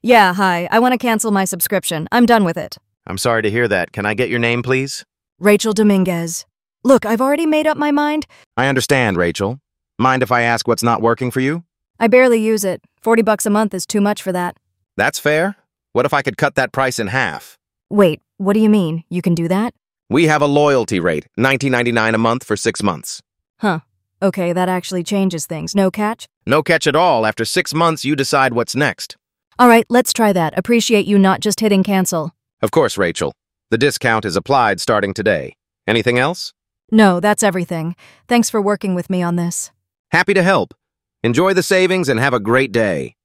Yeah, hi. I want to cancel my subscription. I'm done with it. I'm sorry to hear that. Can I get your name, please? Rachel Dominguez. Look, I've already made up my mind. I understand, Rachel. Mind if I ask what's not working for you? I barely use it. $40 a month is too much for that. That's fair. What if I could cut that price in half? Wait, what do you mean? You can do that? We have a loyalty rate, $19.99 a month for 6 months. Huh. Okay, that actually changes things. No catch? No catch at all. After 6 months, you decide what's next. All right, let's try that. Appreciate you not just hitting cancel. Of course, Rachel. The discount is applied starting today. Anything else? No, that's everything. Thanks for working with me on this. Happy to help. Enjoy the savings and have a great day.